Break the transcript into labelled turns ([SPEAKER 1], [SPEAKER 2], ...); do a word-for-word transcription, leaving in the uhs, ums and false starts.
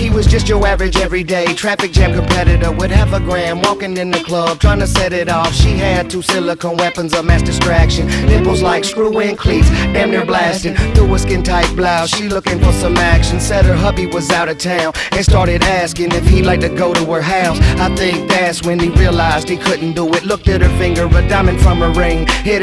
[SPEAKER 1] he was just your average everyday traffic jam competitor with half a gram, walking in the club trying to set it off. She had two silicone weapons of mass distraction, nipples like screw-in cleats, damn near blasting through a skin-tight blouse. She looking for some action, said her hubby was out of town, and started asking if he'd like to go to her house. I think that's when he realized he couldn't do it. Looked at her finger, a diamond from her ring, hit